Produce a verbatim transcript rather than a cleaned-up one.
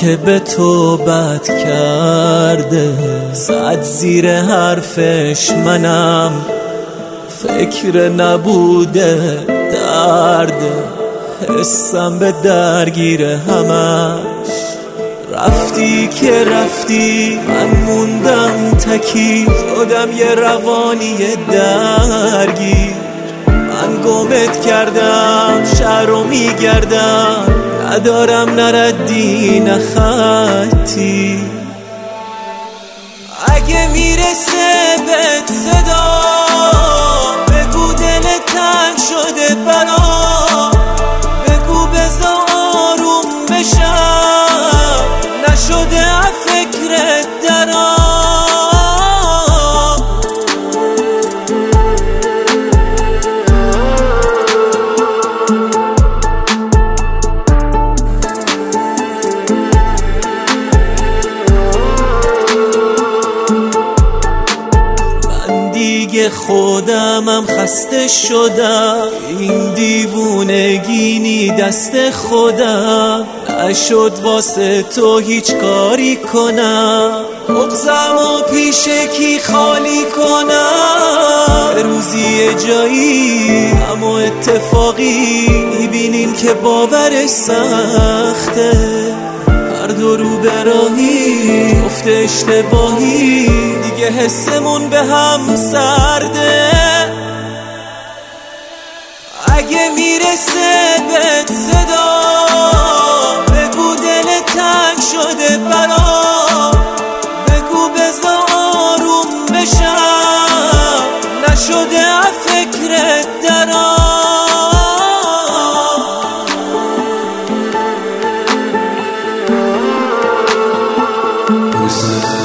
که به تو بد کرده، زد زیر حرفش منم فکر نبوده درد، حسم به درگیر همش. رفتی که رفتی من موندم تکی، شدم یه روانی درگیر. من گمت کردم شهر رو میگردم، ندارم نردی نه خطی. اگه میرسه بهت صدا بگو دل تنگ شده برام، بگو بذار آروم بشم، نشده از فکرت درام. دیگه خودمم خسته شدم، این دیوونگینی دست خودم، نشد واسه تو هیچ کاری کنم، مغزم و پیش کی خالی کنم. روزی جایی اما اتفاقی میبینیم که باورش سخته، هر دو رو به راهی افت اشتباهی، دیگه حسمون به هم سرده. اگه میرسه بهت صدا بگو دل تنگ شده برام، بگو بذار آروم بشم، نشده از فکرت درام. Listen.